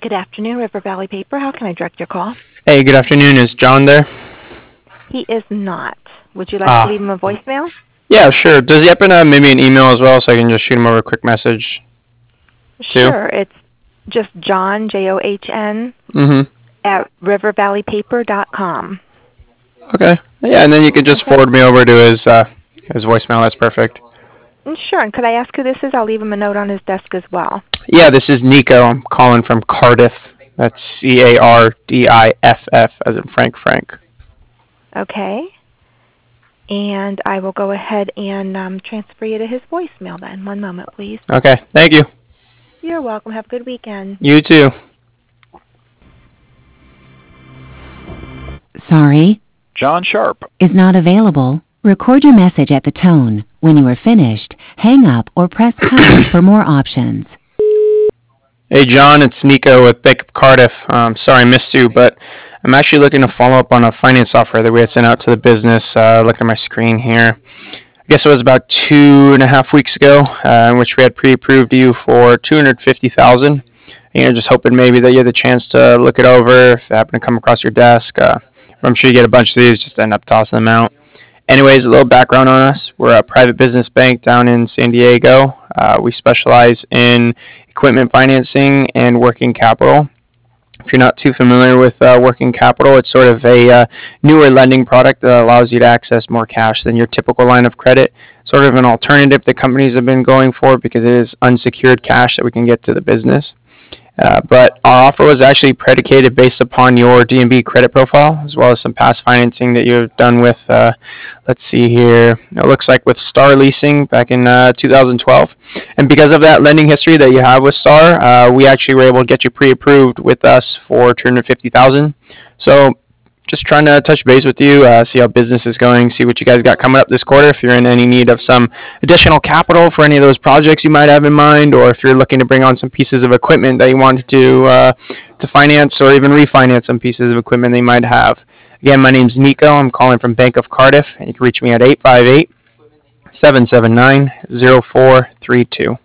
Good afternoon, River Valley Paper. How can I direct your call? Hey, good afternoon. Is John there? He is not. Would you like to leave him a voicemail? Yeah, sure. Does he happen to have maybe an email as well so I can just shoot him over a quick message? Sure. It's just John, John, at rivervalleypaper.com. Okay. Yeah, and then you could just forward me over to his voicemail. That's perfect. Sure. And could I ask who this is? I'll leave him a note on his desk as well. Yeah, this is Nico. I'm calling from Cardiff. That's Cardiff, as in Frank. Okay. And I will go ahead and transfer you to his voicemail then. One moment, please. Okay. Thank you. You're welcome. Have a good weekend. You too. Sorry. John Sharp is not available. Record your message at the tone. When you are finished, hang up or press pound for more options. Hey, John, it's Nico with Bank of Cardiff. Sorry I missed you, but I'm actually looking to follow up on a finance software that we had sent out to the business. Looking at my screen here. I guess it was about 2.5 weeks ago, in which we had pre-approved you for $250,000. Just hoping maybe that you had the chance to look it over if it happened to come across your desk. I'm sure you get a bunch of these, just end up tossing them out. Anyways, a little background on us. We're a private business bank down in San Diego. We specialize in equipment financing and working capital. If you're not too familiar with working capital, it's sort of a newer lending product that allows you to access more cash than your typical line of credit. Sort of an alternative that companies have been going for because it is unsecured cash that we can get to the business. But our offer was actually predicated based upon your D&B credit profile, as well as some past financing that you've done with, let's see here, it looks like with Star Leasing back in 2012. And because of that lending history that you have with Star, we actually were able to get you pre-approved with us for $250,000. So just trying to touch base with you, see how business is going, see what you guys got coming up this quarter, if you're in any need of some additional capital for any of those projects you might have in mind, or if you're looking to bring on some pieces of equipment that you want to finance or even refinance some pieces of equipment that you might have. Again, my name's Nico. I'm calling from Bank of Cardiff, and you can reach me at 858-779-0432.